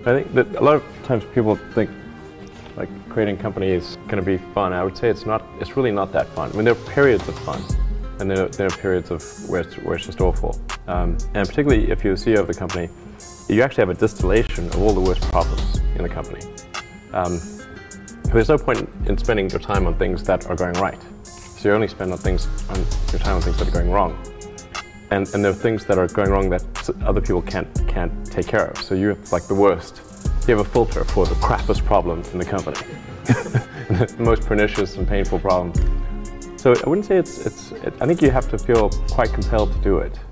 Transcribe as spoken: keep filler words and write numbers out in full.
I think that a lot of times people think like creating a company is going to be fun. I would say it's not. It's really not that fun. I mean, there are periods of fun, and there are, there are periods of where it's, where it's just awful. Um, and particularly if you're the C E O of the company, you actually have a distillation of all the worst problems in the company. Um, there's no point in spending your time on things that are going right. So you only spend on things on your time on things that are going wrong. And, and there are things that are going wrong that other people can't can't take care of. So you have like the worst. You have a filter for the crappiest problem in the company, the most pernicious and painful problem. So I wouldn't say it's it's. It, I think you have to feel quite compelled to do it.